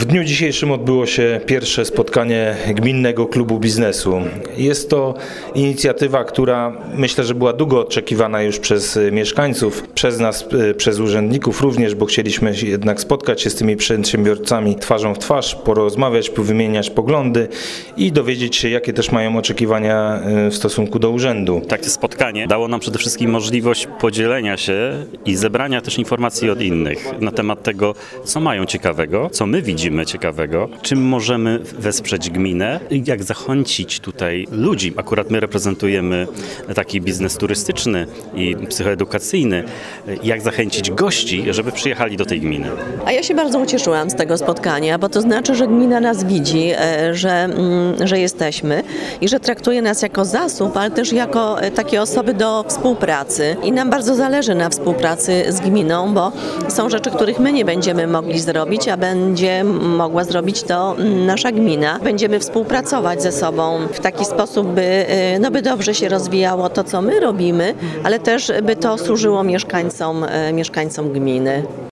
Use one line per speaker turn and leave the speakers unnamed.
W dniu dzisiejszym odbyło się pierwsze spotkanie Gminnego Klubu Biznesu. Jest to inicjatywa, która myślę, że była długo oczekiwana już przez mieszkańców, przez nas, przez urzędników również, bo chcieliśmy jednak spotkać się z tymi przedsiębiorcami twarzą w twarz, porozmawiać, powymieniać poglądy i dowiedzieć się, jakie też mają oczekiwania w stosunku do urzędu.
Takie spotkanie dało nam przede wszystkim możliwość podzielenia się i zebrania też informacji od innych na temat tego, co mają ciekawego, co my widzimy ciekawego, czym możemy wesprzeć gminę i jak zachęcić tutaj ludzi. Akurat my reprezentujemy taki biznes turystyczny i psychoedukacyjny. Jak zachęcić gości, żeby przyjechali do tej gminy.
A ja się bardzo ucieszyłam z tego spotkania, bo to znaczy, że gmina nas widzi, że jesteśmy i że traktuje nas jako zasób, ale też jako takie osoby do współpracy. I nam bardzo zależy na współpracy z gminą, bo są rzeczy, których my nie będziemy mogli zrobić, a będzie mogła zrobić to nasza gmina. Będziemy współpracować ze sobą w taki sposób, by dobrze się rozwijało to, co my robimy, ale też by to służyło mieszkańcom gminy.